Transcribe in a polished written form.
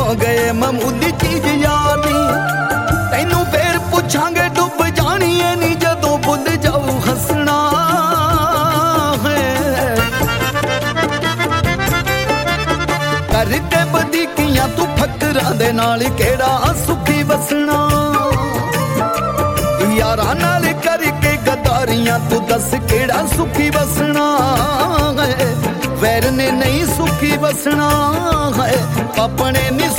ਹੋ ਗਏ ਮਾਮੂਲੀ ਚੀਜ਼ ਯਾਦ ਨੀ ਤੈਨੂੰ ਫੇਰ ਪੁੱਛਾਂਗੇ ਡੁੱਬ ਜਾਣੀ ਏ ਨੀ ਜਦੋਂ ਭੁੱਲ ਜਾਊ ਹੱਸਣਾ ਹੈ ਕਰਕੇ ਵਧੀਕੀਆਂ ਤੂੰ ਫਕਰਾਂ ਦੇ ਨਾਲ ਕਿਹੜਾ ਸੁਖੀ ਵਸਣਾ ਯਾਰਾਂ ਨਾਲ ਕਰਕੇ ਗਦਾਰੀਆਂ ਤੂੰ ਦੱਸ ਕਿਹੜਾ ਸੁਖੀ ਵਸਣਾ ਹੈ ਵੈਰ ਨੇ ਨਹੀਂ ਸੁਖੀ ਵਸਣਾ ਹੈ ਆਪਣੇ ਨੀ